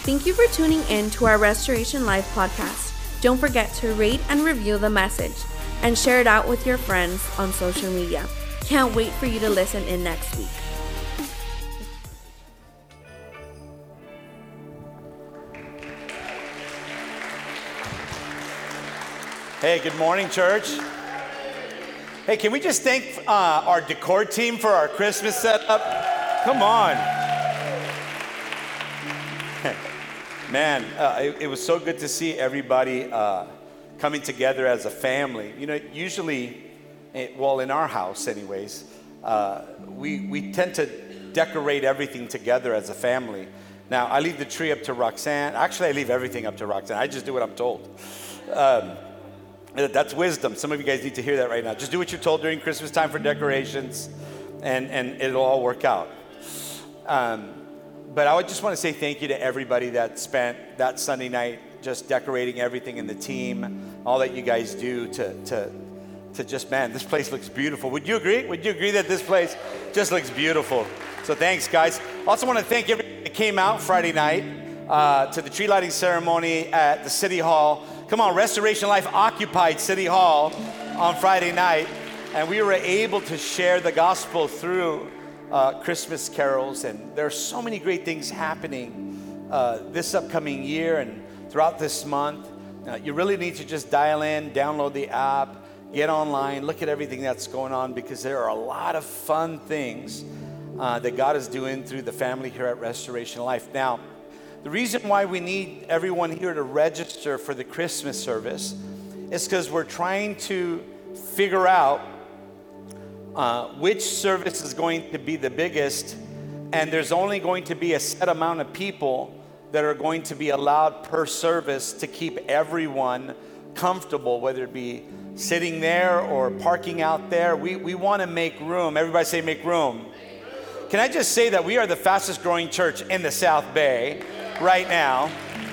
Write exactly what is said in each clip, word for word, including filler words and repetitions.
Thank you for tuning in to our Restoration Life podcast. Don't forget to rate and review the message and share it out with your friends on social media. Can't wait for you to listen in next week. Hey, good morning, church. Hey, can we just thank uh, our decor team for our Christmas setup? Come on. Man, uh, it, it was so good to see everybody uh, coming together as a family. You know, usually, it, well, in our house anyways, uh, we, we tend to decorate everything together as a family. Now, I leave the tree up to Roxanne. Actually, I leave everything up to Roxanne. I just do what I'm told. Um, that's wisdom. Some of you guys need to hear that right now. Just do what you're told during Christmas time for decorations, and, and it'll all work out. Um, But I would just want to say thank you to everybody that spent that Sunday night just decorating everything in the team, all that you guys do to, to, to just, man, this place looks beautiful. Would you agree? Would you agree that this place just looks beautiful? So thanks, guys. Also want to thank everybody that came out Friday night uh, to the tree lighting ceremony at the City Hall. Come on, Restoration Life occupied City Hall on Friday night, and we were able to share the gospel through Uh, Christmas carols, and there are so many great things happening uh, this upcoming year and throughout this month. Uh, you really need to just dial in, download the app, get online, look at everything that's going on, because there are a lot of fun things uh, that God is doing through the family here at Restoration Life. Now, the reason why we need everyone here to register for the Christmas service is because we're trying to figure out Uh, which service is going to be the biggest, and there's only going to be a set amount of people that are going to be allowed per service to keep everyone comfortable, whether it be sitting there or parking out there. We, we want to make room. Everybody say make room. Can I just say that we are the fastest growing church in the South Bay right now.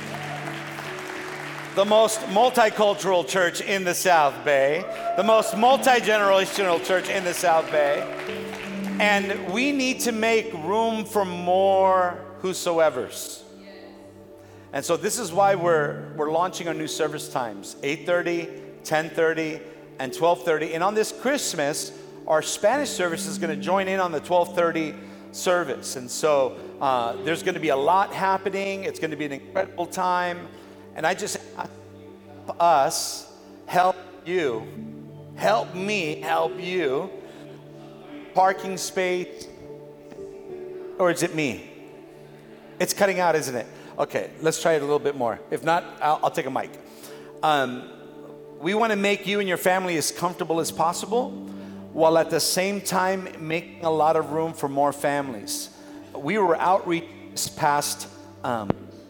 The most multicultural church in the South Bay, the most multi-generational church in the South Bay, and we need to make room for more whosoevers. And so this is why we're we're launching our new service times: eight thirty, ten thirty, and twelve thirty. And on this Christmas, our Spanish service is going to join in on the twelve thirty service. And so uh, there's going to be a lot happening. It's going to be an incredible time. And I just ask us, help you, help me, help you. Parking space, or is it me? It's cutting out, isn't it? Okay, let's try it a little bit more. If not, I'll, I'll take a mic. Um, we want to make you and your family as comfortable as possible, while at the same time making a lot of room for more families. We were outreach this past um,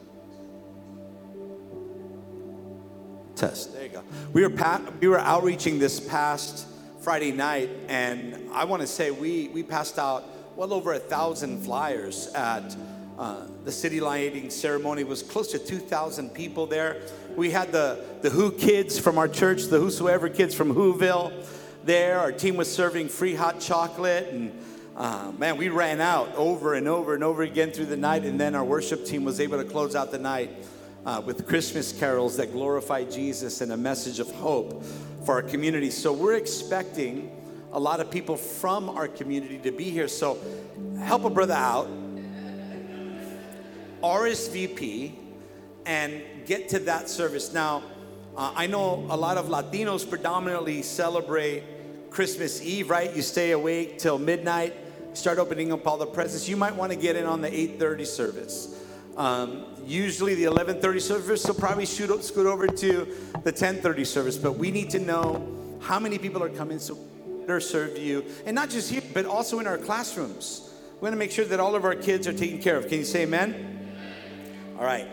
Test. There you go. We were pa- we were outreaching this past Friday night, and I want to say we we passed out well over a thousand flyers at uh, the city lighting ceremony. It was close to two thousand people there. We had the the Who kids from our church, the Whosoever kids from Whoville there. Our team was serving free hot chocolate, and uh, man, we ran out over and over and over again through the night. And then our worship team was able to close out the night Uh, with Christmas carols that glorify Jesus and a message of hope for our community. So we're expecting a lot of people from our community to be here. So help a brother out, R S V P, and get to that service. Now, uh, I know a lot of Latinos predominantly celebrate Christmas Eve, right? You stay awake till midnight, start opening up all the presents. You might want to get in on the eight thirty service. Um, usually the eleven thirty service will probably shoot, scoot over to the ten thirty service, but we need to know how many people are coming so we better serve you, and not just here, but also in our classrooms. We want to make sure that all of our kids are taken care of. Can you say amen? All right.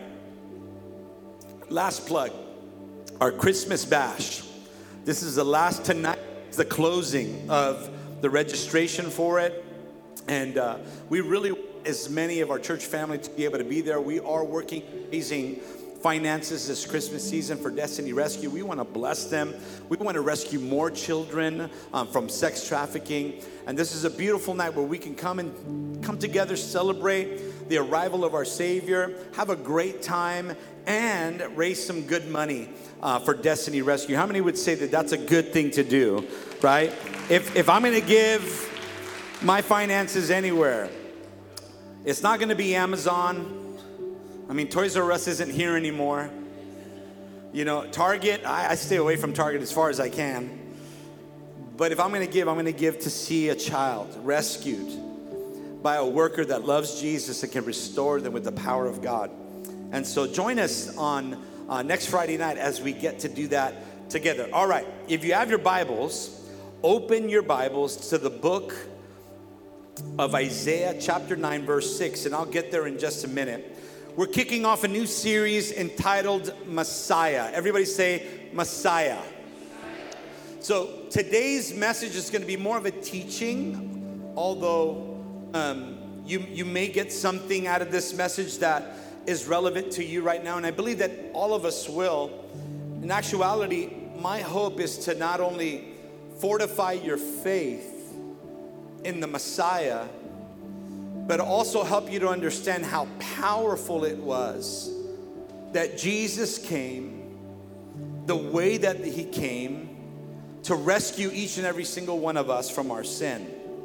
Last plug, our Christmas bash. This is the last tonight, the closing of the registration for it, and uh, we really as many of our church family to be able to be there. We are working, raising finances this Christmas season for Destiny Rescue. We want to bless them. We want to rescue more children um, from sex trafficking. And this is a beautiful night where we can come and come together, celebrate the arrival of our Savior, have a great time, and raise some good money uh, for Destiny Rescue. How many would say that that's a good thing to do, right? If, if I'm going to give my finances anywhere, it's not going to be Amazon. I mean, Toys R Us isn't here anymore. You know, Target, I, I stay away from Target as far as I can. But if I'm going to give, I'm going to give to see a child rescued by a worker that loves Jesus and can restore them with the power of God. And so join us on uh, next Friday night as we get to do that together. All right, if you have your Bibles, open your Bibles to the book of Isaiah chapter nine, verse six, and I'll get there in just a minute. We're kicking off a new series entitled Messiah. Everybody say Messiah. So today's message is going to be more of a teaching, although um, you, you may get something out of this message that is relevant to you right now, and I believe that all of us will. In actuality, my hope is to not only fortify your faith in the Messiah, but also help you to understand how powerful it was that Jesus came the way that he came to rescue each and every single one of us from our sin.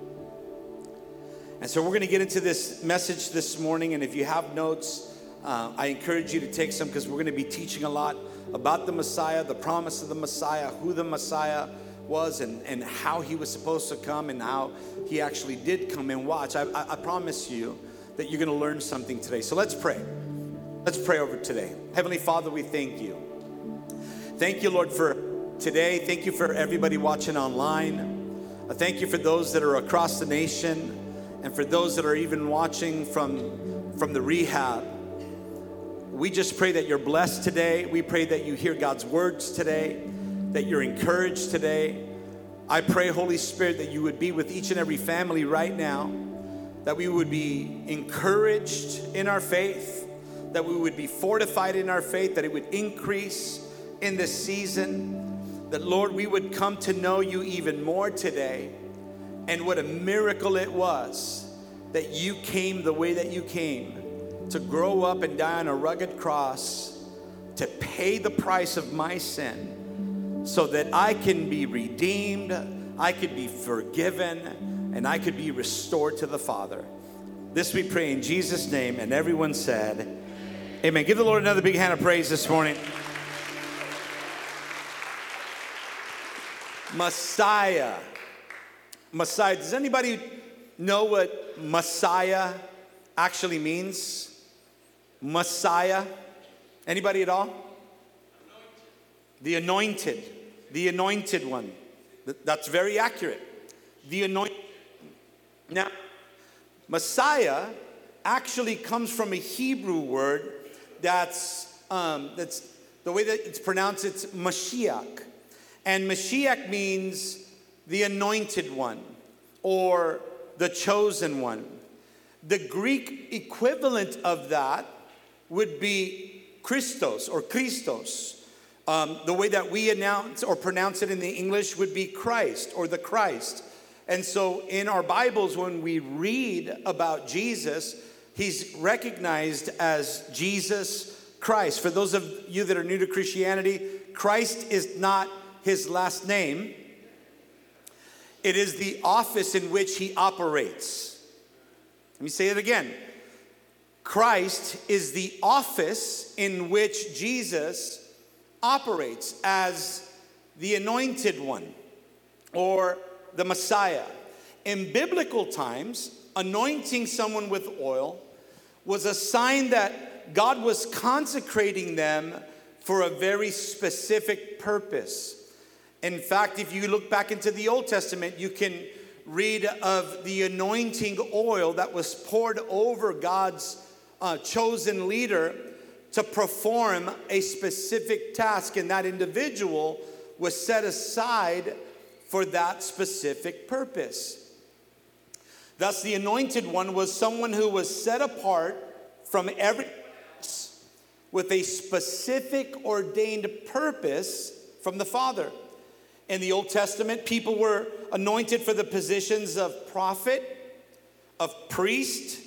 And so we're going to get into this message this morning, and if you have notes, uh, I encourage you to take some, because we're going to be teaching a lot about the Messiah, the promise of the Messiah, who the Messiah was, and, and how he was supposed to come, and how he actually did come. And watch, I, I, I promise you that you're going to learn something today. So let's pray. Let's pray over today. Heavenly Father, we thank you. Thank you, Lord, for today. Thank you for everybody watching online. I thank you for those that are across the nation, and for those that are even watching from, from the rehab. We just pray that you're blessed today. We pray that you hear God's words today, that you're encouraged today. I pray, Holy Spirit, that you would be with each and every family right now, that we would be encouraged in our faith, that we would be fortified in our faith, that it would increase in this season, that, Lord, we would come to know you even more today. And what a miracle it was that you came the way that you came, to grow up and die on a rugged cross, to pay the price of my sin, so that I can be redeemed, I could be forgiven, and I could be restored to the Father. This we pray in Jesus' name, and everyone said, amen. Give the Lord another big hand of praise this morning. Messiah. Messiah. Does anybody know what Messiah actually means? Messiah. Anybody at all? The anointed. The anointed one. That's very accurate. The anointed. Now, Messiah actually comes from a Hebrew word that's, um, that's the way that it's pronounced, it's Mashiach. And Mashiach means the anointed one, or the chosen one. The Greek equivalent of that would be Christos, or Christos. Um, the way that we announce or pronounce it in the English would be Christ, or the Christ. And so in our Bibles, when we read about Jesus, he's recognized as Jesus Christ. For those of you that are new to Christianity, Christ is not his last name. It is the office in which he operates. Let me say it again. Christ is the office in which Jesus operates as the anointed one, or the Messiah. In biblical times, anointing someone with oil was a sign that God was consecrating them for a very specific purpose. In fact, if you look back into the Old Testament, you can read of the anointing oil that was poured over God's uh, chosen leader to perform a specific task, and that individual was set aside for that specific purpose. Thus, the anointed one was someone who was set apart from everyone else with a specific ordained purpose from the Father. In the Old Testament, people were anointed for the positions of prophet, of priest,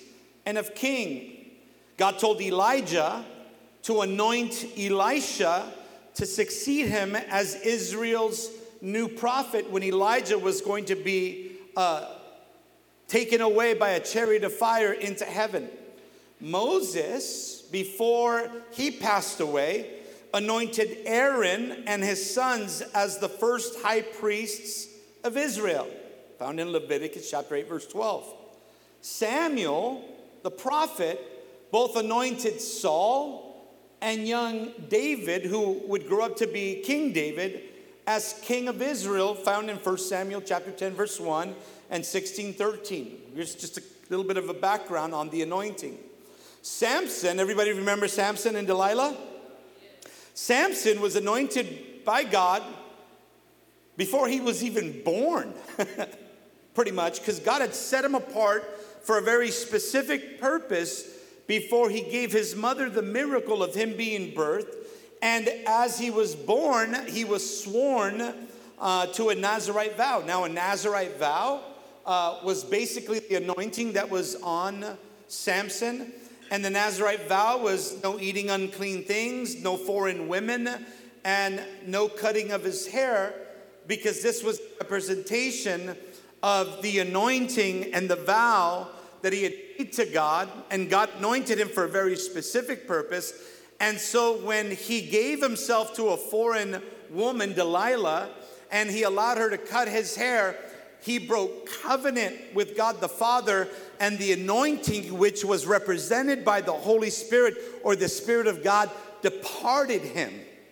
and of king. God told Elijah to anoint Elisha to succeed him as Israel's new prophet when Elijah was going to be uh, taken away by a chariot of fire into heaven. Moses, before he passed away, anointed Aaron and his sons as the first high priests of Israel, found in Leviticus chapter eight, verse twelve. Samuel, the prophet, both anointed Saul and young David, who would grow up to be King David, as king of Israel, found in First Samuel chapter ten, verse one and sixteen thirteen. Here's just a little bit of a background on the anointing. Samson, everybody remember Samson and Delilah? Samson was anointed by God before he was even born, pretty much, because God had set him apart for a very specific purpose before he gave his mother the miracle of him being birthed. And as he was born, he was sworn uh, to a Nazirite vow. Now, a Nazirite vow uh, was basically the anointing that was on Samson. And the Nazirite vow was no eating unclean things, no foreign women, and no cutting of his hair, because this was a representation of the anointing and the vow that he had made to God, and God anointed him for a very specific purpose. And so when he gave himself to a foreign woman, Delilah, and he allowed her to cut his hair, he broke covenant with God the Father, and the anointing, which was represented by the Holy Spirit or the Spirit of God, departed him.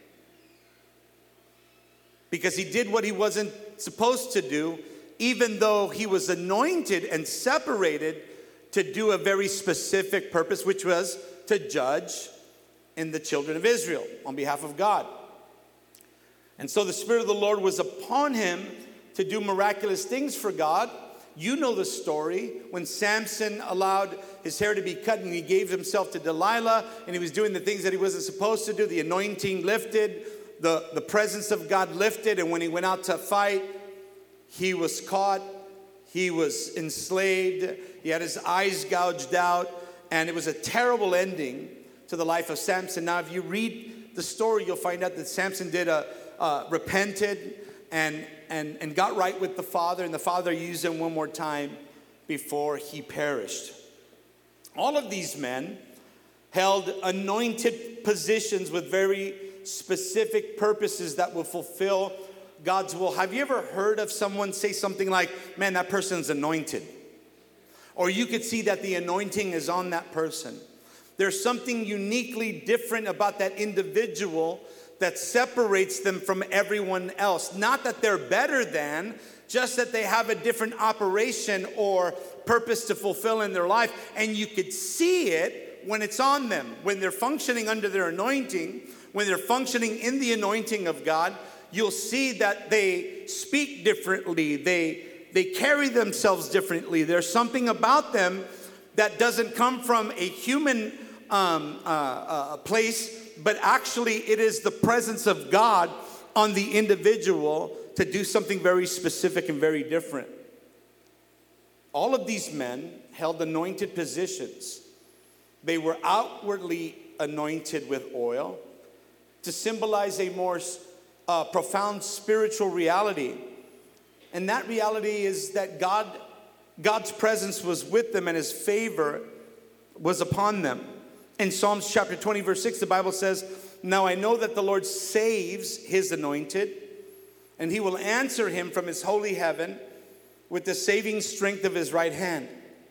Because he did what he wasn't supposed to do, even though he was anointed and separated to do a very specific purpose, which was to judge in the children of Israel on behalf of God. And so the Spirit of the Lord was upon him to do miraculous things for God. You know the story when Samson allowed his hair to be cut and he gave himself to Delilah, and he was doing the things that he wasn't supposed to do. The anointing lifted, the, the presence of God lifted, and when he went out to fight, he was caught, he was enslaved, he had his eyes gouged out, and it was a terrible ending to the life of Samson. Now, if you read the story, you'll find out that Samson did a uh, repented and, and, and got right with the Father, and the Father used him one more time before he perished. All of these men held anointed positions with very specific purposes that will fulfill God's will. Have you ever heard of someone say something like, man, that person's anointed? Or you could see that the anointing is on that person. There's something uniquely different about that individual that separates them from everyone else. Not that they're better than, just that they have a different operation or purpose to fulfill in their life. And you could see it when it's on them, when they're functioning under their anointing, when they're functioning in the anointing of God. You'll see that they speak differently, they, they carry themselves differently. There's something about them that doesn't come from a human um, uh, uh, place, but actually it is the presence of God on the individual to do something very specific and very different. All of these men held anointed positions. They were outwardly anointed with oil to symbolize a more uh, profound spiritual reality. And that reality is that God, God's presence was with them and his favor was upon them. In Psalms chapter twenty, verse six, the Bible says, now I know that the Lord saves his anointed, and he will answer him from his holy heaven with the saving strength of his right hand.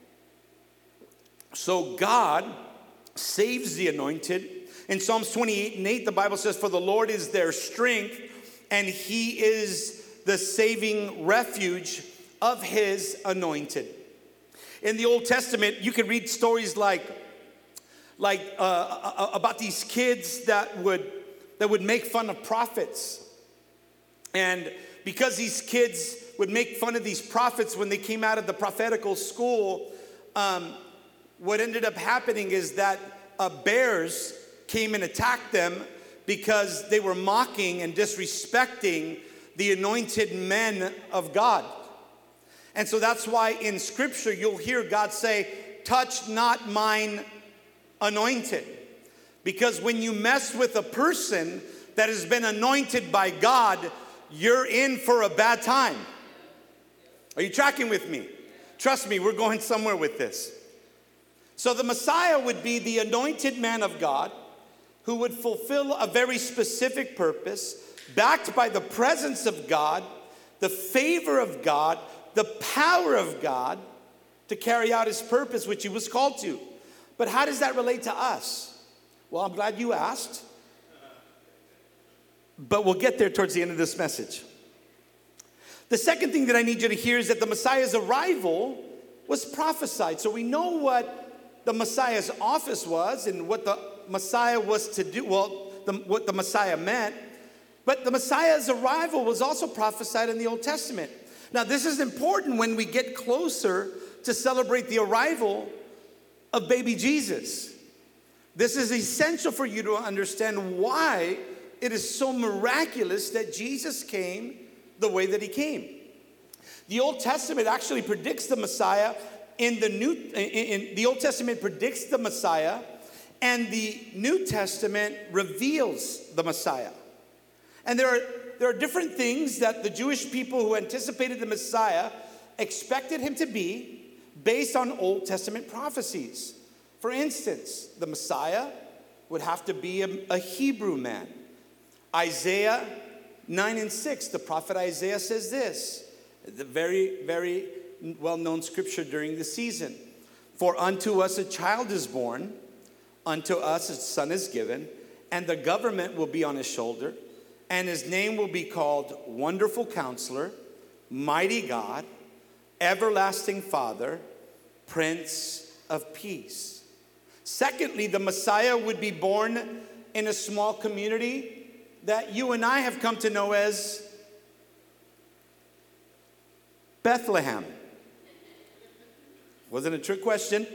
So God saves the anointed. In Psalms twenty-eight and eight, the Bible says, for the Lord is their strength, and he is the saving refuge of his anointed. In the Old Testament, you can read stories like like uh, about these kids that would that would make fun of prophets. And because these kids would make fun of these prophets when they came out of the prophetical school, um, what ended up happening is that uh, bears came and attacked them because they were mocking and disrespecting the anointed men of God. And so that's why in Scripture you'll hear God say, touch not mine anointed. Because when you mess with a person that has been anointed by God, you're in for a bad time. Are you tracking with me? Trust me, we're going somewhere with this. So the Messiah would be the anointed man of God who would fulfill a very specific purpose, backed by the presence of God, the favor of God, the power of God to carry out his purpose, which he was called to. But how does that relate to us? Well, I'm glad you asked. But we'll get there towards the end of this message. The second thing that I need you to hear is that the Messiah's arrival was prophesied. So we know what the Messiah's office was and what the Messiah was to do. Well, the, what the Messiah meant. But the Messiah's arrival was also prophesied in the Old Testament. Now, this is important when we get closer to celebrate the arrival of baby Jesus. This is essential for you to understand why it is so miraculous that Jesus came the way that he came. The Old Testament actually predicts the Messiah in the New in, in the Old Testament predicts the Messiah, and the New Testament reveals the Messiah. And there are there are different things that the Jewish people who anticipated the Messiah expected him to be based on Old Testament prophecies. For instance, the Messiah would have to be a, a Hebrew man. Isaiah nine and six, the prophet Isaiah says this, the very, very well-known scripture during the season. For unto us a child is born, unto us a son is given, and the government will be on his shoulder, and his name will be called Wonderful Counselor, Mighty God, Everlasting Father, Prince of Peace. Secondly, the Messiah would be born in a small community that you and I have come to know as Bethlehem. Wasn't a trick question.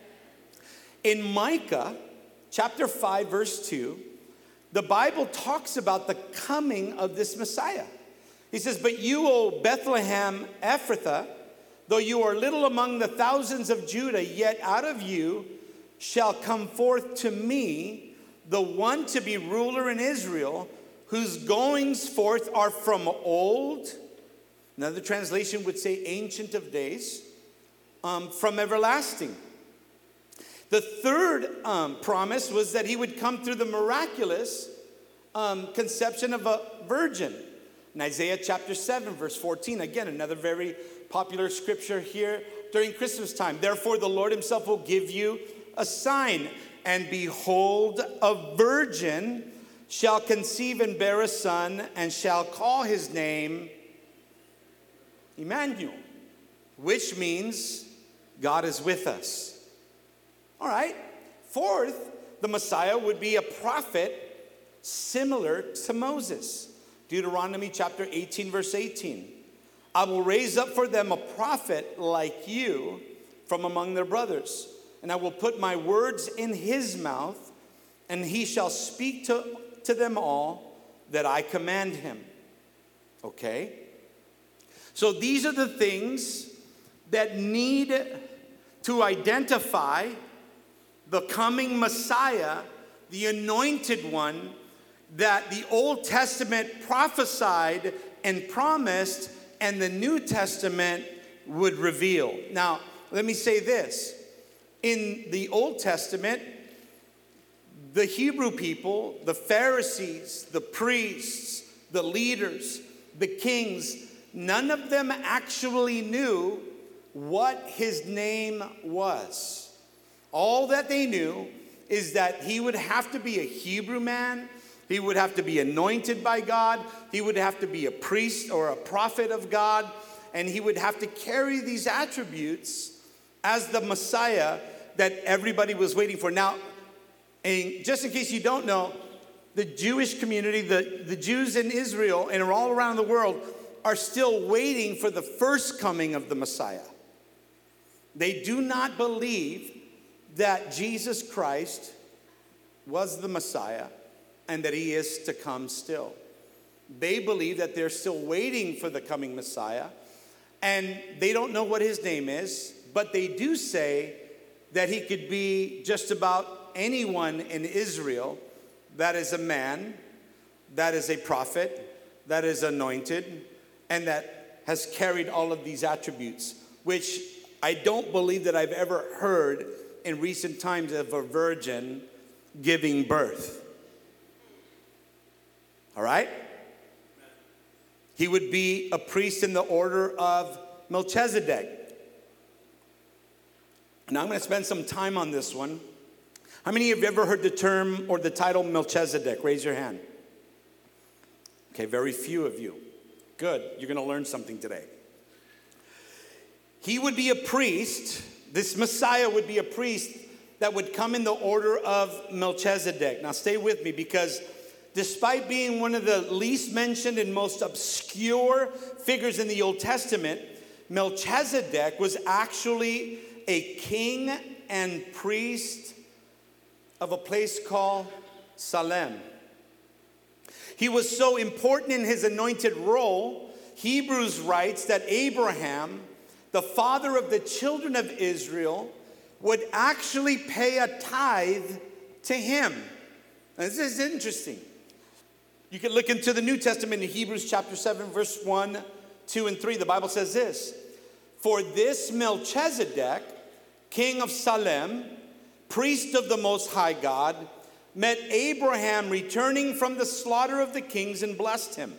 In Micah chapter five, verse two, the Bible talks about the coming of this Messiah. He says, but you, O Bethlehem Ephrathah, though you are little among the thousands of Judah, yet out of you shall come forth to me the one to be ruler in Israel, whose goings forth are from old. Another translation would say ancient of days, um, from everlasting. The third um, promise was that he would come through the miraculous um, conception of a virgin. In Isaiah chapter seven, verse fourteen, again, another very popular scripture here during Christmas time. Therefore, the Lord himself will give you a sign, and behold, a virgin shall conceive and bear a son, and shall call his name Emmanuel, which means God is with us. All right. Fourth, the Messiah would be a prophet similar to Moses. Deuteronomy chapter eighteen, verse eighteen. I will raise up for them a prophet like you from among their brothers, and I will put my words in his mouth, and he shall speak to, to them all that I command him. Okay? So these are the things that need to identify the coming Messiah, the anointed one that the Old Testament prophesied and promised, and the New Testament would reveal. Now, let me say this. In the Old Testament, the Hebrew people, the Pharisees, the priests, the leaders, the kings, none of them actually knew what his name was. All that they knew is that he would have to be a Hebrew man. He would have to be anointed by God. He would have to be a priest or a prophet of God. And he would have to carry these attributes as the Messiah that everybody was waiting for. Now, and just in case you don't know, the Jewish community, the, the Jews in Israel and all around the world are still waiting for the first coming of the Messiah. They do not believe that Jesus Christ was the Messiah and that he is to come still. They believe that they're still waiting for the coming Messiah, and they don't know what his name is, but they do say that he could be just about anyone in Israel that is a man, that is a prophet, that is anointed, and that has carried all of these attributes, which I don't believe that I've ever heard in recent times of a virgin giving birth. All right? He would be a priest in the order of Melchizedek. Now I'm going to spend some time on this one. How many of you have ever heard the term or the title Melchizedek? Raise your hand. Okay, very few of you. Good. You're going to learn something today. He would be a priest. This Messiah would be a priest that would come in the order of Melchizedek. Now stay with me, because despite being one of the least mentioned and most obscure figures in the Old Testament, Melchizedek was actually a king and priest of a place called Salem. He was so important in his anointed role, Hebrews writes that Abraham, the father of the children of Israel, would actually pay a tithe to him. Now, this is interesting. You can look into the New Testament in Hebrews chapter seven, verse one, two, and three. The Bible says this: "For this Melchizedek, king of Salem, priest of the Most High God, met Abraham returning from the slaughter of the kings and blessed him.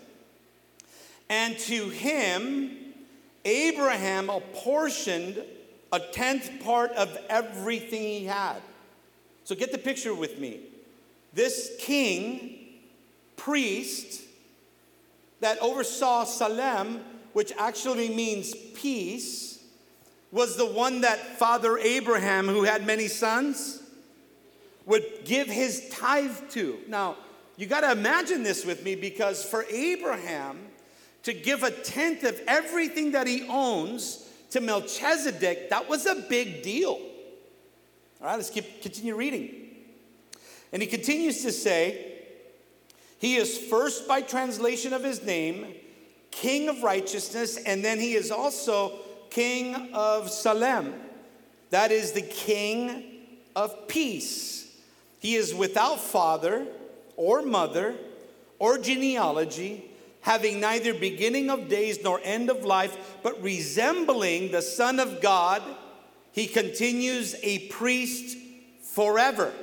And to him, Abraham apportioned a tenth part of everything he had." So get the picture with me. This king, priest, that oversaw Salem, which actually means peace, was the one that Father Abraham, who had many sons, would give his tithe to. Now, you got to imagine this with me, because for Abraham to give a tenth of everything that he owns to Melchizedek, that was a big deal. All right, let's keep continue reading. And he continues to say, "He is first by translation of his name, King of righteousness, and then he is also King of Salem." That is the King of peace. He is without father or mother or genealogy, having neither beginning of days nor end of life, but resembling the Son of God, he continues a priest forever.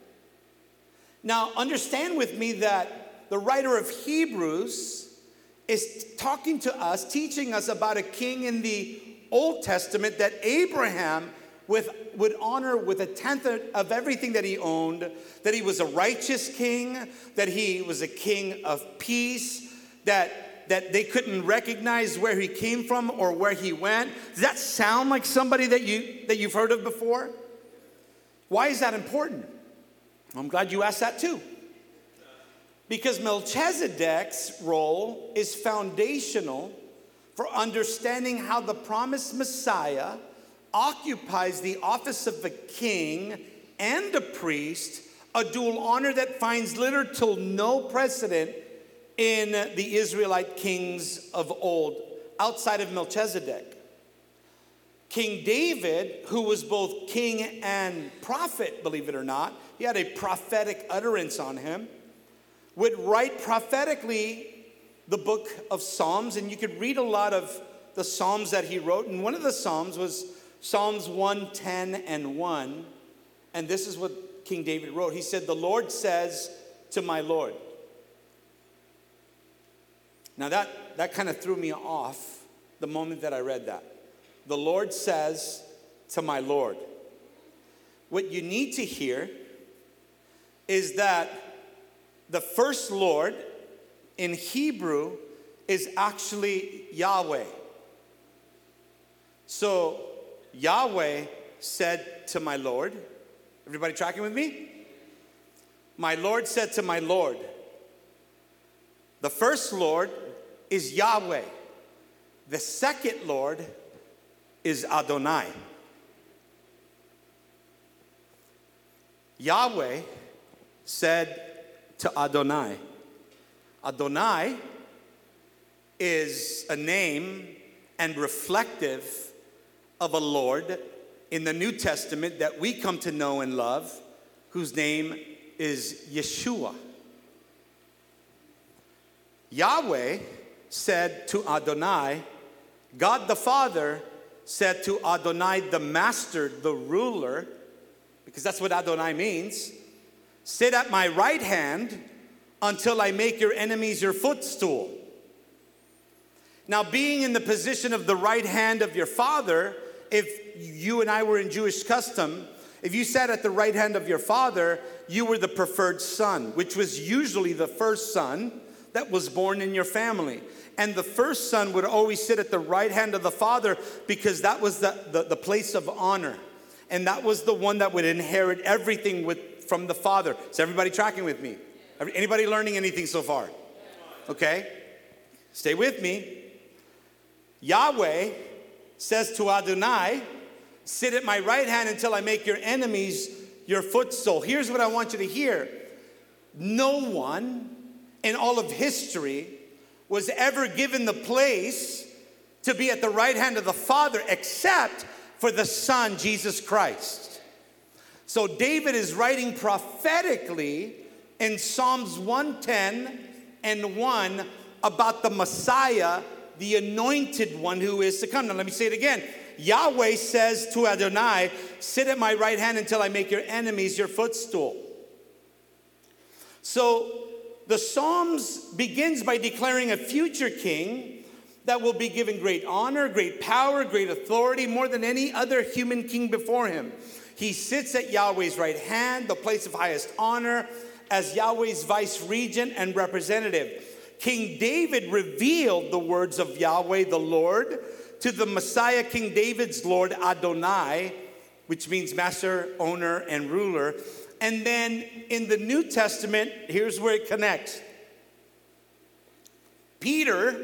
Now, understand with me that the writer of Hebrews is talking to us, teaching us about a king in the Old Testament that Abraham with, would honor with a tenth of everything that he owned, that he was a righteous king, that he was a king of peace, that, that they couldn't recognize where he came from or where he went. Does that sound like somebody that, you, that you've heard of before? Why is that important? I'm glad you asked that too. Because Melchizedek's role is foundational for understanding how the promised Messiah occupies the office of a king and a priest, a dual honor that finds little to no precedent in the Israelite kings of old, outside of Melchizedek. King David, who was both king and prophet, believe it or not, he had a prophetic utterance on him, would write prophetically the book of Psalms, and you could read a lot of the Psalms that he wrote, and one of the Psalms was Psalms one ten and one, and this is what King David wrote. He said, "The Lord says to my Lord." Now that, that kind of threw me off the moment that I read that. The Lord says to my Lord. What you need to hear is that the first Lord in Hebrew is actually Yahweh. So Yahweh said to my Lord, everybody tracking with me? My Lord said to my Lord. The first Lord is Yahweh. The second Lord is Adonai. Yahweh said to Adonai. Adonai is a name and reflective of a Lord in the New Testament that we come to know and love, whose name is Yeshua. Yahweh said to Adonai, God the Father said to Adonai the Master, the ruler, because that's what Adonai means, sit at my right hand until I make your enemies your footstool. Now, being in the position of the right hand of your father, if you and I were in Jewish custom, if you sat at the right hand of your father, you were the preferred son, which was usually the first son that was born in your family. And the first son would always sit at the right hand of the father because that was the, the, the place of honor. And that was the one that would inherit everything with, from the father. Is everybody tracking with me? Anybody learning anything so far? Okay. Stay with me. Yahweh says to Adonai, sit at my right hand until I make your enemies your footstool. Here's what I want you to hear. No one in all of history was ever given the place to be at the right hand of the Father except for the Son, Jesus Christ. So David is writing prophetically in Psalms one ten and one about the Messiah, the anointed one who is to come. Now let me say it again. Yahweh says to Adonai, sit at my right hand until I make your enemies your footstool. So the Psalms begins by declaring a future king that will be given great honor, great power, great authority, more than any other human king before him. He sits at Yahweh's right hand, the place of highest honor, as Yahweh's vice regent and representative. King David revealed the words of Yahweh, the Lord, to the Messiah, King David's Lord, Adonai, which means master, owner, and ruler. And then in the New Testament, here's where it connects. Peter,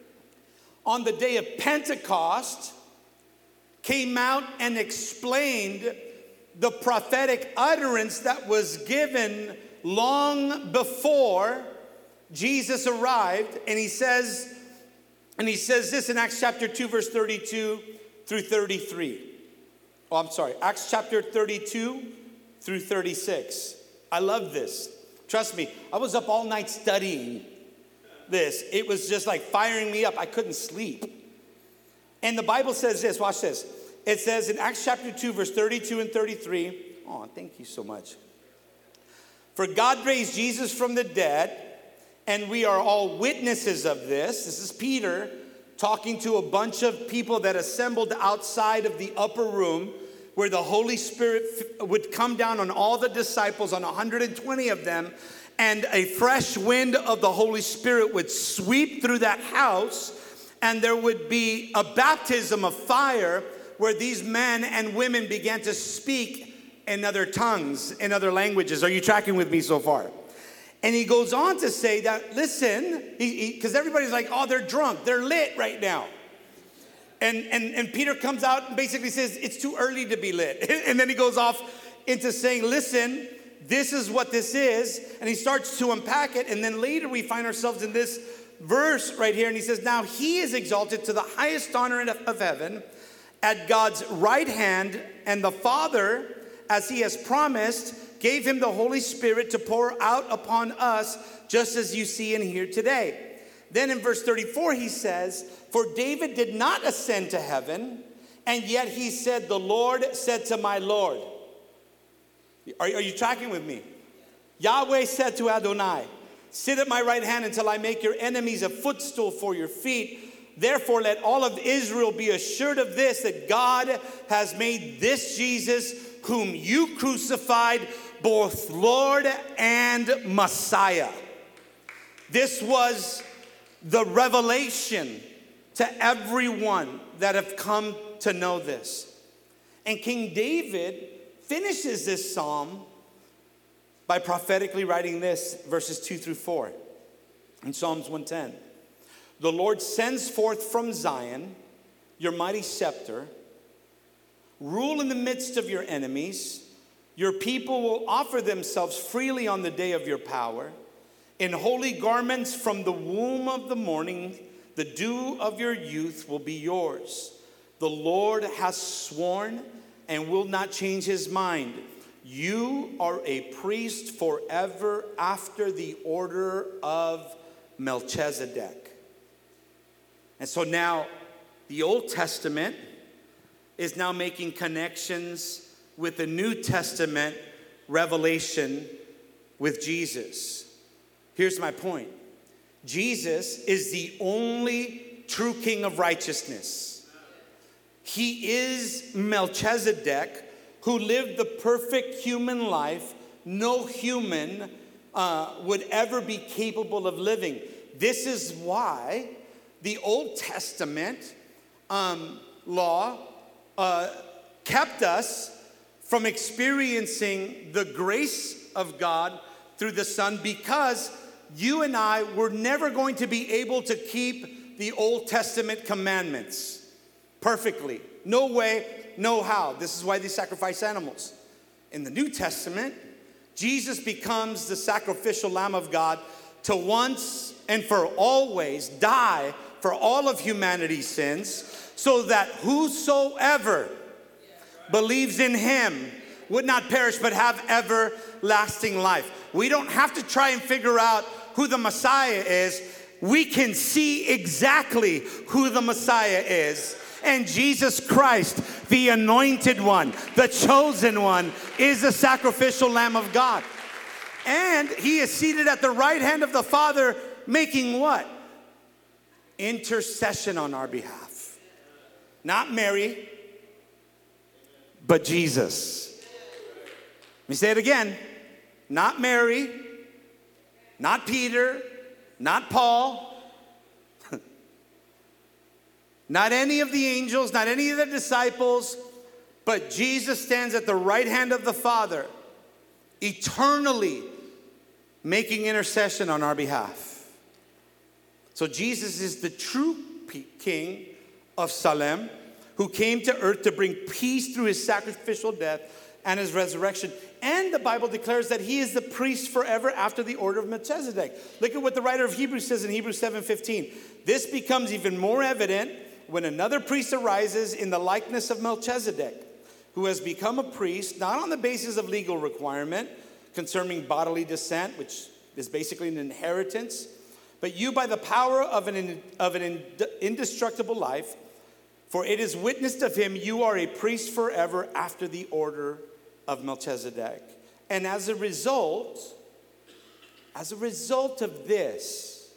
on the day of Pentecost, came out and explained the prophetic utterance that was given long before Jesus arrived. And he says, and he says this in Acts chapter two, verse thirty-two through thirty-three. Oh, I'm sorry, Acts chapter thirty-two through thirty-six. I love this. Trust me, I was up all night studying this. It was just like firing me up. I couldn't sleep. And the Bible says this, watch this. It says in Acts chapter two, verse thirty-two and thirty-three. Oh, thank you so much. For God raised Jesus from the dead, and we are all witnesses of this. This is Peter talking to a bunch of people that assembled outside of the upper room where the Holy Spirit would come down on all the disciples, on one hundred twenty of them, and a fresh wind of the Holy Spirit would sweep through that house, and there would be a baptism of fire where these men and women began to speak in other tongues, in other languages. Are you tracking with me so far? And he goes on to say that, listen, because everybody's like, oh, they're drunk, they're lit right now. And, and, and Peter comes out and basically says, it's too early to be lit. And then he goes off into saying, listen, this is what this is. And he starts to unpack it. And then later we find ourselves in this verse right here. And he says, now he is exalted to the highest honor of heaven at God's right hand. And the Father, as he has promised, gave him the Holy Spirit to pour out upon us, just as you see and hear today. Then in verse thirty-four, he says, for David did not ascend to heaven, and yet he said, the Lord said to my Lord. Are, are you tracking with me? Yahweh said to Adonai, sit at my right hand until I make your enemies a footstool for your feet. Therefore, let all of Israel be assured of this, that God has made this Jesus, whom you crucified, both Lord and Messiah. This was the revelation to everyone that have come to know this. And King David finishes this psalm by prophetically writing this, verses two through four in Psalms one ten. The Lord sends forth from Zion your mighty scepter. Rule in the midst of your enemies. Your people will offer themselves freely on the day of your power. In holy garments from the womb of the morning, the dew of your youth will be yours. The Lord has sworn and will not change his mind. You are a priest forever after the order of Melchizedek. And so now the Old Testament is now making connections with the New Testament revelation with Jesus. Here's my point. Jesus is the only true king of righteousness. He is Melchizedek, who lived the perfect human life no human uh, would ever be capable of living. This is why the Old Testament um, law uh, kept us from experiencing the grace of God through the Son, because you and I were never going to be able to keep the Old Testament commandments perfectly. No way, no how. This is why they sacrifice animals. In the New Testament, Jesus becomes the sacrificial Lamb of God to once and for always die for all of humanity's sins, so that whosoever believes in him would not perish but have everlasting life. We don't have to try and figure out who the Messiah is. We can see exactly who the Messiah is. And Jesus Christ, the anointed one, the chosen one, is the sacrificial Lamb of God. And he is seated at the right hand of the Father, making what? Intercession on our behalf. Not Mary, but Jesus. Let me say it again. Not Mary, not Peter, not Paul, not any of the angels, not any of the disciples, but Jesus stands at the right hand of the Father, eternally making intercession on our behalf. So Jesus is the true King of Salem, who came to earth to bring peace through his sacrificial death and his resurrection. And the Bible declares that he is the priest forever after the order of Melchizedek. Look at what the writer of Hebrews says in Hebrews seven fifteen. This becomes even more evident when another priest arises in the likeness of Melchizedek, who has become a priest not on the basis of legal requirement concerning bodily descent, which is basically an inheritance, but you by the power of an, of an indestructible life. For it is witnessed of him, you are a priest forever after the order of Melchizedek. And as a result, as a result of this,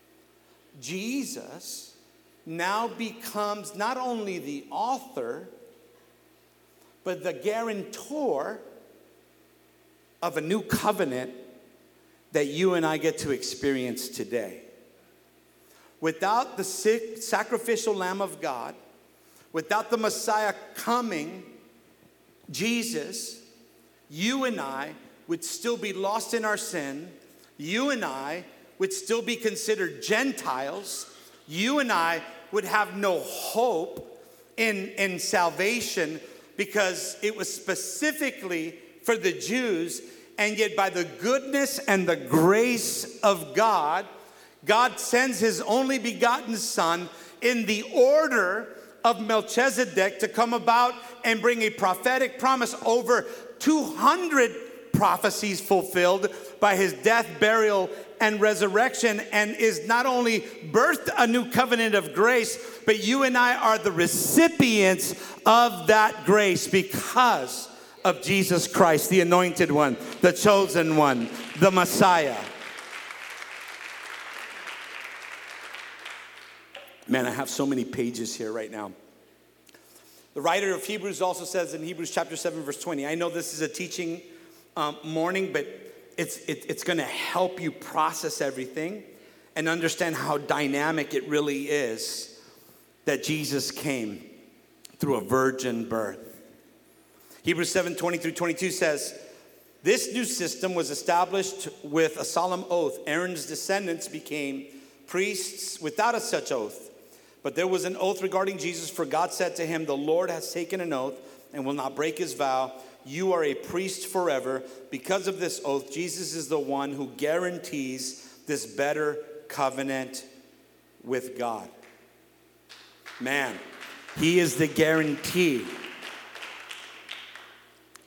Jesus now becomes not only the author, but the guarantor of a new covenant that you and I get to experience today. Without the sacrificial Lamb of God, without the Messiah coming, Jesus, you and I would still be lost in our sin. You and I would still be considered Gentiles. You and I would have no hope in, in salvation, because it was specifically for the Jews. And yet by the goodness and the grace of God, God sends his only begotten Son in the order of Melchizedek to come about and bring a prophetic promise. Over two hundred prophecies fulfilled by his death, burial, and resurrection, and is not only birthed a new covenant of grace, but you and I are the recipients of that grace because of Jesus Christ, the anointed one, the chosen one, the Messiah. Man, I have so many pages here right now. The writer of Hebrews also says in Hebrews chapter seven, verse twenty, I know this is a teaching um, morning, but it's, it, it's going to help you process everything and understand how dynamic it really is that Jesus came through a virgin birth. Hebrews seven, twenty through twenty-two says, this new system was established with a solemn oath. Aaron's descendants became priests without a such oath. But there was an oath regarding Jesus, for God said to him, the Lord has taken an oath and will not break his vow. You are a priest forever. Because of this oath, Jesus is the one who guarantees this better covenant with God. Man, he is the guarantee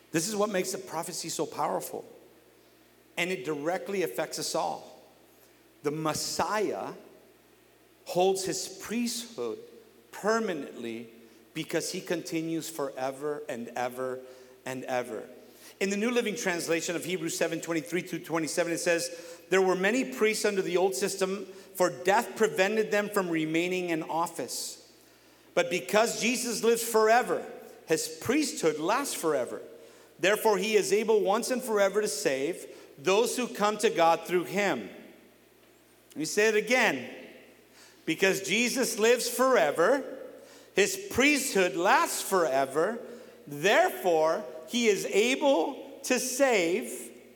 This is what makes the prophecy so powerful. And it directly affects us all. The Messiah holds his priesthood permanently because he continues forever and ever and ever. In the New Living Translation of Hebrews seven twenty-three through twenty-seven, it says, there were many priests under the old system, for death prevented them from remaining in office. But because Jesus lives forever, his priesthood lasts forever. Therefore, he is able once and forever to save those who come to God through him. Let me say it again. Because Jesus lives forever, his priesthood lasts forever, therefore, he is able to save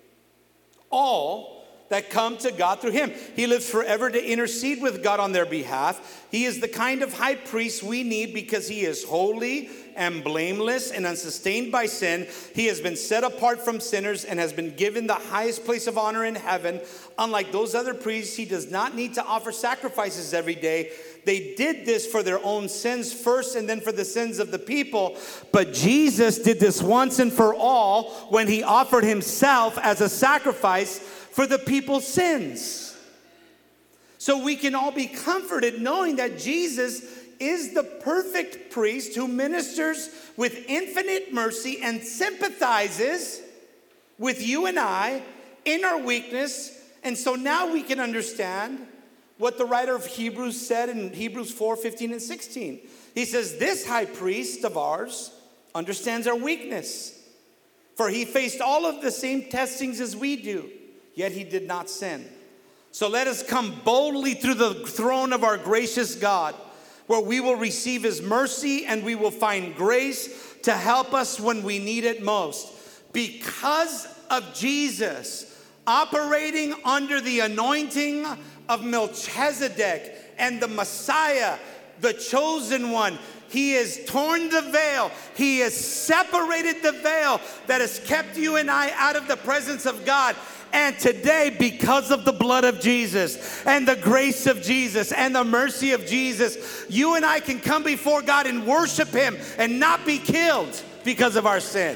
all that come to God through him. He lives forever to intercede with God on their behalf. He is the kind of high priest we need because he is holy and blameless and unsustained by sin. He has been set apart from sinners and has been given the highest place of honor in heaven. Unlike those other priests, he does not need to offer sacrifices every day. They did this for their own sins first and then for the sins of the people. But Jesus did this once and for all when he offered himself as a sacrifice for the people's sins. So we can all be comforted knowing that Jesus is the perfect priest who ministers with infinite mercy and sympathizes with you and I in our weakness. And so now we can understand what the writer of Hebrews said in Hebrews four, fifteen and sixteen. He says, this high priest of ours understands our weakness, for he faced all of the same testings as we do, yet he did not sin. So let us come boldly through the throne of our gracious God, where we will receive his mercy and we will find grace to help us when we need it most. Because of Jesus operating under the anointing of Melchizedek and the Messiah, the chosen one, he has torn the veil. He has separated the veil that has kept you and I out of the presence of God. And today, because of the blood of Jesus and the grace of Jesus and the mercy of Jesus, you and I can come before God and worship him and not be killed because of our sin.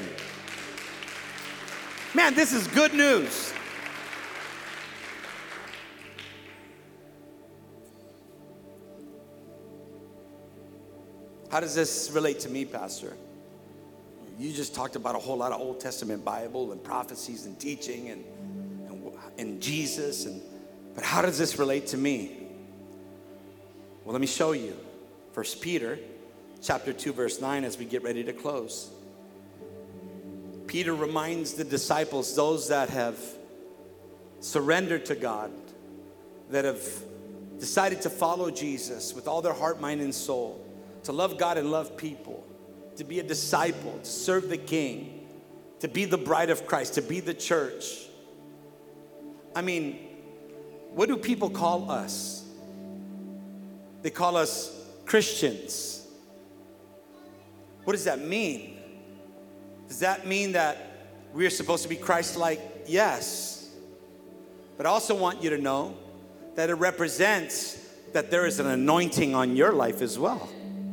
Man, this is good news. How does this relate to me, Pastor? You just talked about a whole lot of Old Testament Bible and prophecies and teaching and, and, and Jesus. And, but how does this relate to me? Well, let me show you. First Peter chapter two, verse nine, as we get ready to close. Peter reminds the disciples, those that have surrendered to God, that have decided to follow Jesus with all their heart, mind, and soul, to love God and love people, to be a disciple, to serve the King, to be the bride of Christ, to be the church. I mean, what do people call us? They call us Christians. What does that mean? Does that mean that we're supposed to be Christ-like? Yes. But I also want you to know that it represents that there is an anointing on your life as well.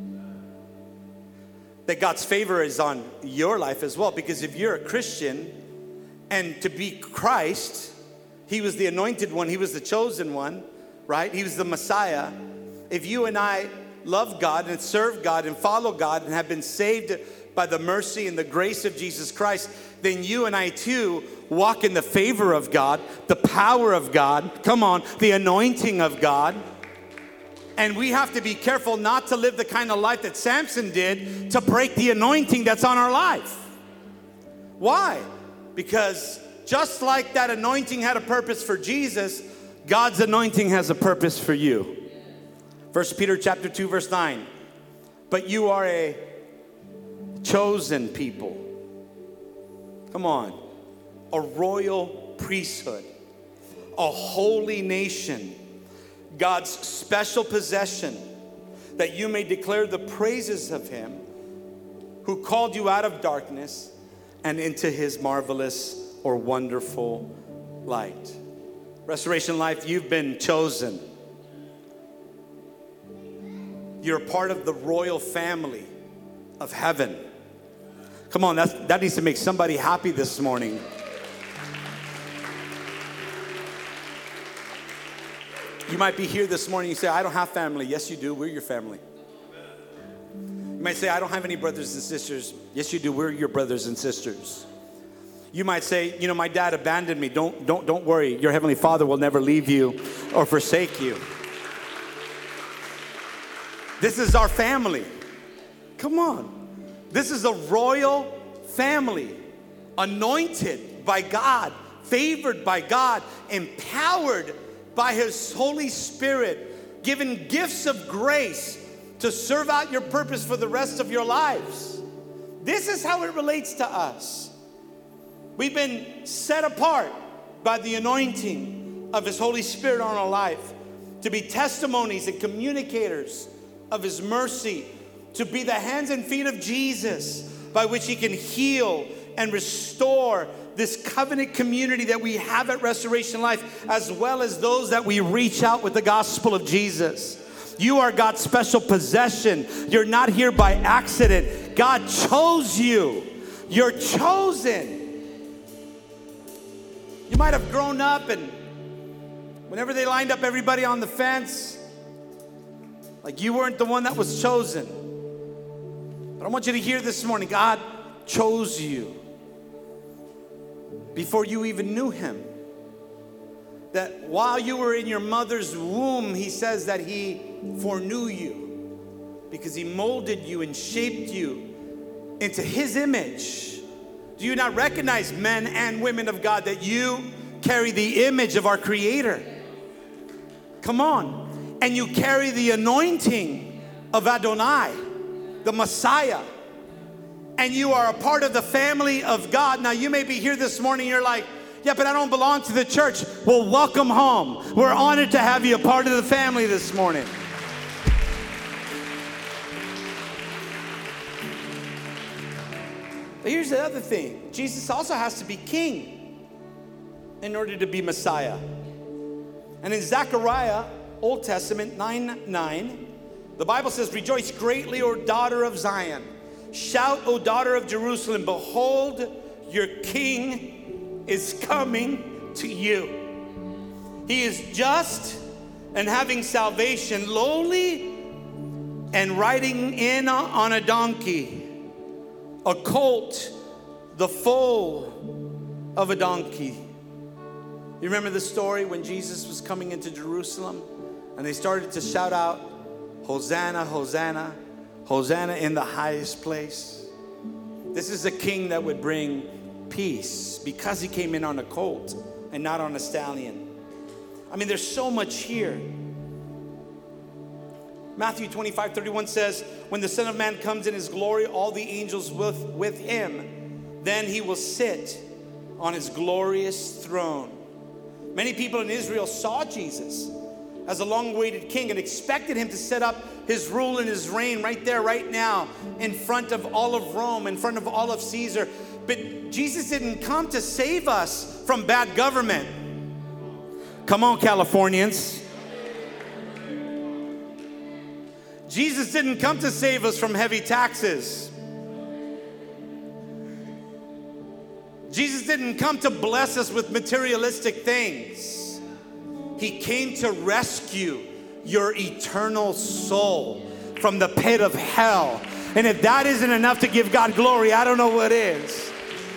That God's favor is on your life as well. Because if you're a Christian, and to be Christ, he was the anointed one, he was the chosen one, right? He was the Messiah. If you and I love God and serve God and follow God and have been saved by the mercy and the grace of Jesus Christ, then you and I too walk in the favor of God, the power of God, come on, the anointing of God. And we have to be careful not to live the kind of life that Samson did to break the anointing that's on our life. Why? Because just like that anointing had a purpose for Jesus, God's anointing has a purpose for you. First Peter chapter two, verse nine. But you are a chosen people. Come on. A royal priesthood. A holy nation. God's special possession, that you may declare the praises of him who called you out of darkness and into his marvelous or wonderful light. Restoration Life, you've been chosen. You're part of the royal family of heaven. Come on, that's, that needs to make somebody happy this morning. You might be here this morning, you say, I don't have family. Yes, you do. We're your family. You might say, I don't have any brothers and sisters. Yes, you do. We're your brothers and sisters. You might say, you know, my dad abandoned me. Don't, don't, don't worry. Your Heavenly Father will never leave you or forsake you. This is our family. Come on. This is a royal family, anointed by God, favored by God, empowered by His Holy Spirit, given gifts of grace to serve out your purpose for the rest of your lives. This is how it relates to us. We've been set apart by the anointing of His Holy Spirit on our life to be testimonies and communicators of His mercy, to be the hands and feet of Jesus by which He can heal and restore this covenant community that we have at Restoration Life, as well as those that we reach out with the gospel of Jesus. You are God's special possession. You're not here by accident. God chose you. You're chosen. You might have grown up and whenever they lined up everybody on the fence, like you weren't the one that was chosen. But I want you to hear this morning, God chose you before you even knew Him. That while you were in your mother's womb, He says that He foreknew you because He molded you and shaped you into His image. Do you not recognize, men and women of God, that you carry the image of our Creator? Come on. And you carry the anointing of Adonai, the Messiah. And you are a part of the family of God. Now you may be here this morning, you're like, yeah, but I don't belong to the church. Well, welcome home. We're honored to have you a part of the family this morning. But here's the other thing. Jesus also has to be king in order to be Messiah. And in Zechariah, Old Testament nine nine, the Bible says, rejoice greatly, O daughter of Zion. Shout, O daughter of Jerusalem, behold, your king is coming to you. He is just and having salvation, lowly and riding in on a donkey, a colt, the foal of a donkey. You remember the story when Jesus was coming into Jerusalem and they started to shout out, Hosanna, Hosanna, Hosanna in the highest place. This is a king that would bring peace because He came in on a colt and not on a stallion. I mean, there's so much here. Matthew twenty-five thirty-one says, when the Son of Man comes in His glory, all the angels with, with Him, then He will sit on His glorious throne. Many people in Israel saw Jesus as a long-awaited king and expected Him to set up His rule and His reign right there, right now, in front of all of Rome, in front of all of Caesar. But Jesus didn't come to save us from bad government. Come on, Californians. Jesus didn't come to save us from heavy taxes. Jesus didn't come to bless us with materialistic things. He came to rescue your eternal soul from the pit of hell. And if that isn't enough to give God glory, I don't know what is.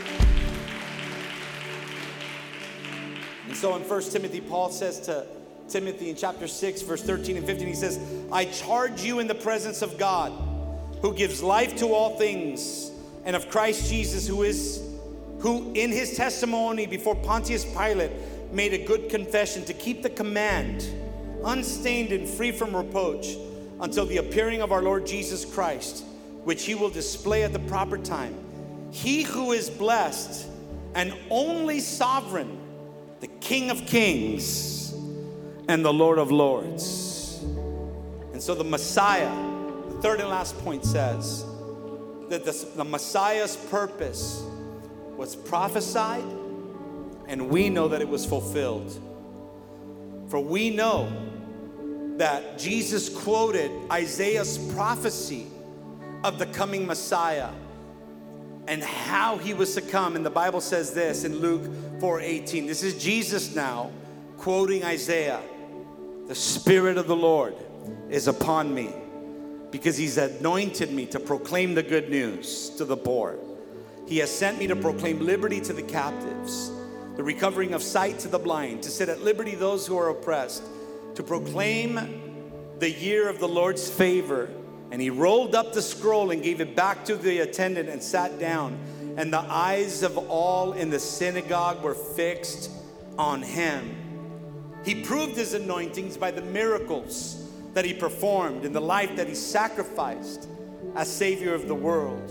And so in First Timothy, Paul says to Timothy in chapter six, verse thirteen and fifteen, he says, I charge you in the presence of God, who gives life to all things, and of Christ Jesus, who is who in His testimony before Pontius Pilate made a good confession, to keep the command unstained and free from reproach until the appearing of our Lord Jesus Christ, which He will display at the proper time. He who is blessed and only sovereign, the King of kings and the Lord of lords. And so the Messiah, the third and last point, says that the, the Messiah's purpose was prophesied, and we know that it was fulfilled. For we know that Jesus quoted Isaiah's prophecy of the coming Messiah. and how he was to come. And the Bible says this in Luke four eighteen. This is Jesus now quoting Isaiah. The Spirit of the Lord is upon me because he's anointed me to proclaim the good news to the poor. He has sent me to proclaim liberty to the captives, the recovering of sight to the blind, to set at liberty those who are oppressed, to proclaim the year of the Lord's favor. And he rolled up the scroll and gave it back to the attendant and sat down. And the eyes of all in the synagogue were fixed on him. He proved his anointings by the miracles that he performed in the life that he sacrificed as Savior of the world.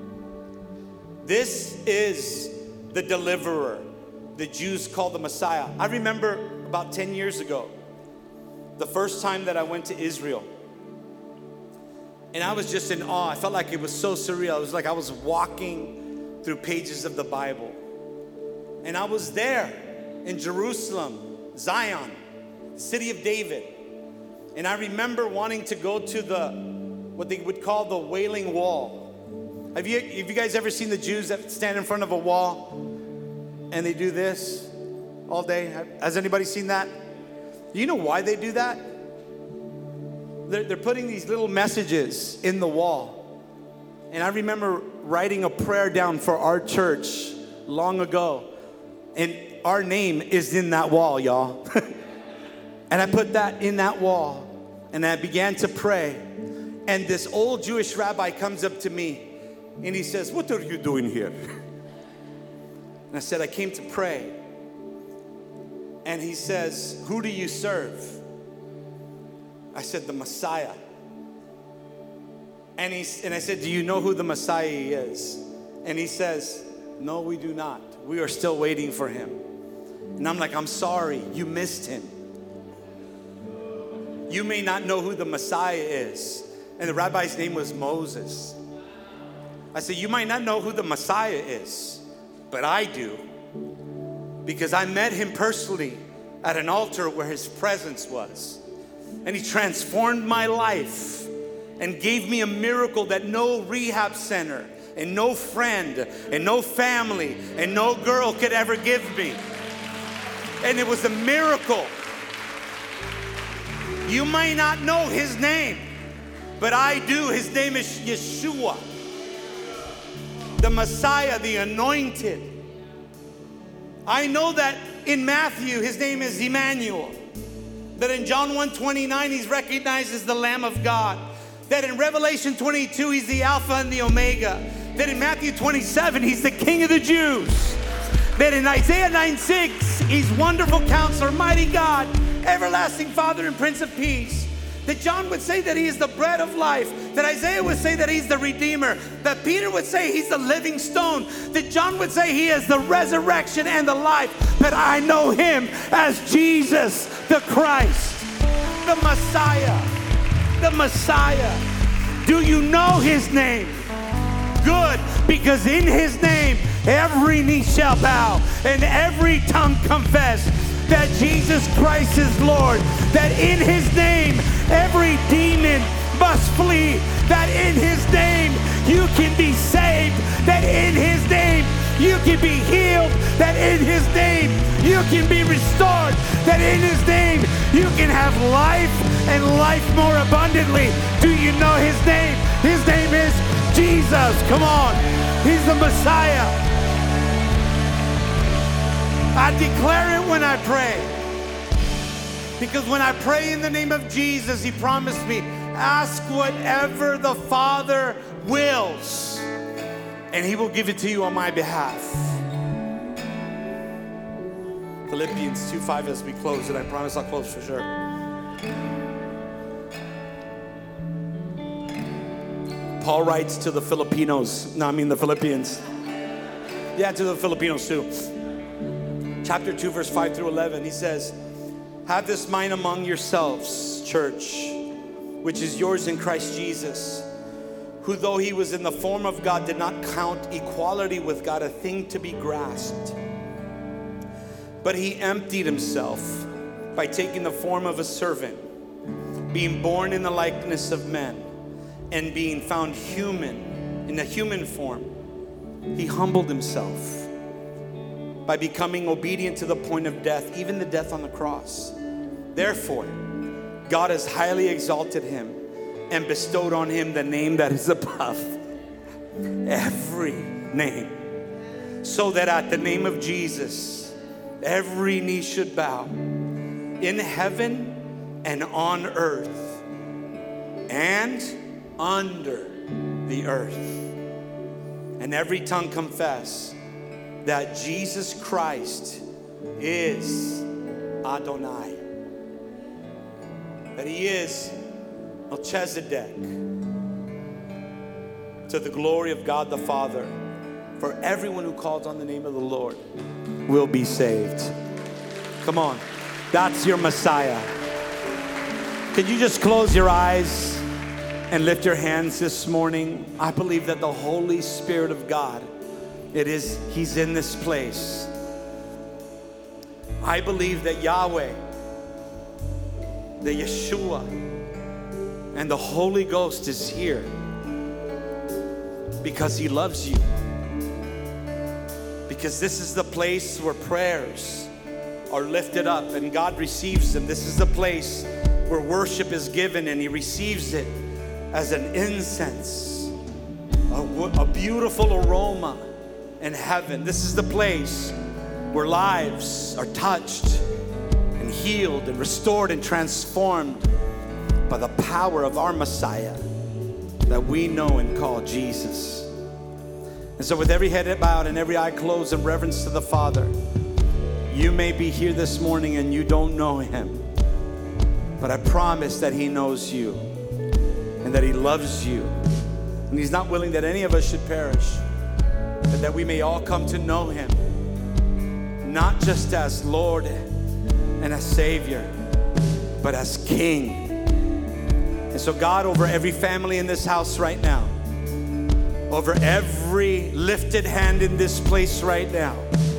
This is the deliverer the Jews call the Messiah. I remember about ten years ago, the first time that I went to Israel. And I was just in awe. I felt like it was so surreal. It was like I was walking through pages of the Bible. And I was there in Jerusalem, Zion, city of David. And I remember wanting to go to the, what they would call the Wailing Wall. Have you, have you guys ever seen the Jews that stand in front of a wall and they do this all day? Has anybody seen that? Do you know why they do that? They're, they're putting these little messages in the wall. And I remember writing a prayer down for our church long ago. And our name is in that wall, y'all. And I put that in that wall. And I began to pray. And this old Jewish rabbi comes up to me. And he says, "What are you doing here?" And I said, "I came to pray." And he says, "Who do you serve?" I said, "The Messiah." And, he, and I said, "Do you know who the Messiah is?" And he says, "No, we do not. We are still waiting for him." And I'm like, "I'm sorry, you missed him. You may not know who the Messiah is." And the rabbi's name was Moses. I said, "You might not know who the Messiah is, but I do. Because I met him personally at an altar where his presence was. And he transformed my life and gave me a miracle that no rehab center and no friend and no family and no girl could ever give me. And it was a miracle. You might not know his name, but I do. His name is Yeshua, the Messiah, the anointed. I know that in Matthew, his name is Emmanuel. That in John one twenty-nine, he's recognized as the Lamb of God. That in Revelation twenty-two, he's the Alpha and the Omega. That in Matthew twenty-seven, he's the King of the Jews. That in Isaiah nine six, he's Wonderful Counselor, Mighty God, Everlasting Father, and Prince of Peace. That John would say that he is the bread of life. That Isaiah would say that he's the Redeemer. That Peter would say he's the living stone. That John would say he is the resurrection and the life. But I know him as Jesus the Christ, the Messiah, the Messiah. Do you know his name? Good, because in his name every knee shall bow and every tongue confess that Jesus Christ is Lord. That in his name every demon must flee. That in his name you can be saved. That in his name you can be healed. That in his name you can be restored. That in his name you can have life and life more abundantly. Do you know his name? His name is Jesus. Come on. He's the Messiah. I declare it when I pray. Because when I pray in the name of Jesus, he promised me, ask whatever the Father wills, and he will give it to you on my behalf. Philippians two five as we close, and I promise I'll close for sure. Paul writes to the Filipinos, no, I mean the Philippians. Yeah, to the Filipinos too. Chapter two, verse five through eleven, he says, have this mind among yourselves, church, which is yours in Christ Jesus, who though he was in the form of God, did not count equality with God a thing to be grasped. But he emptied himself by taking the form of a servant, being born in the likeness of men, and being found human, in a human form. He humbled himself by becoming obedient to the point of death, even the death on the cross. Therefore, God has highly exalted him and bestowed on him the name that is above every name, so that at the name of Jesus, every knee should bow in heaven and on earth and under the earth, and every tongue confess that Jesus Christ is Adonai, that he is Melchizedek, to the glory of God the Father. For everyone who calls on the name of the Lord will be saved. Come on, that's your Messiah. Can you just close your eyes and lift your hands this morning? I believe that the Holy Spirit of God, it is, he's in this place. I believe that Yahweh, the Yeshua, and the Holy Ghost is here because he loves you. Because this is the place where prayers are lifted up and God receives them. This is the place where worship is given and he receives it as an incense, a, a beautiful aroma in heaven. This is the place where lives are touched and healed and restored and transformed by the power of our Messiah that we know and call Jesus. And so with every head bowed and every eye closed in reverence to the Father, you may be here this morning and you don't know him, but I promise that he knows you and that he loves you, and he's not willing that any of us should perish, but that we may all come to know him, not just as Lord and as Savior, but as King. And so God, over every family in this house right now, over every lifted hand in this place right now,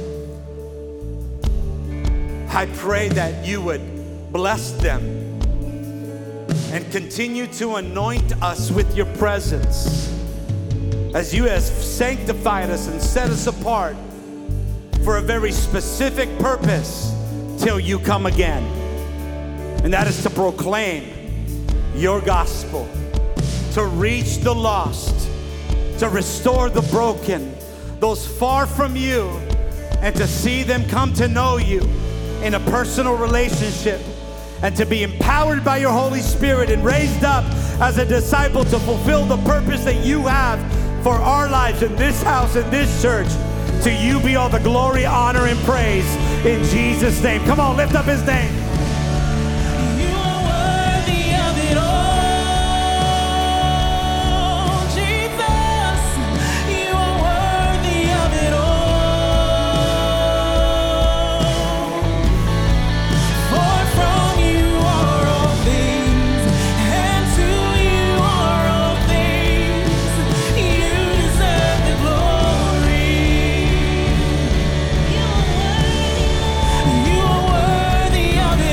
I pray that you would bless them and continue to anoint us with your presence as you have sanctified us and set us apart for a very specific purpose till you come again. And that is to proclaim your gospel, to reach the lost, to restore the broken, those far from you, and to see them come to know you in a personal relationship, and to be empowered by your Holy Spirit and raised up as a disciple to fulfill the purpose that you have for our lives in this house, in this church. To you be all the glory, honor, and praise in Jesus' name. Come on, lift up his name. You are worthy of it.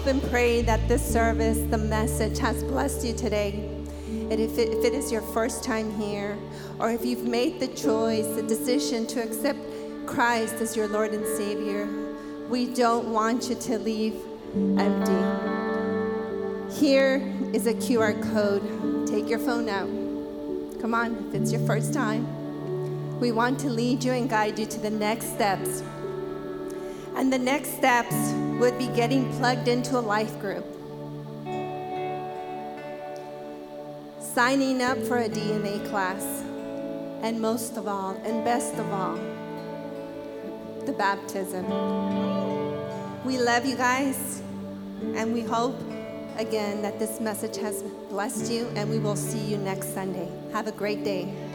hope and pray that this service, the message, has blessed you today. And if it, if it is your first time here, or if you've made the choice, the decision to accept Christ as your Lord and Savior, we don't want you to leave empty. Here is a Q R code. Take your phone out. Come on, if it's your first time. We want to lead you and guide you to the next steps. And the next steps would be getting plugged into a life group, signing up for a D N A class, and most of all, and best of all, the baptism. We love you guys, and we hope, again, that this message has blessed you, and we will see you next Sunday. Have a great day.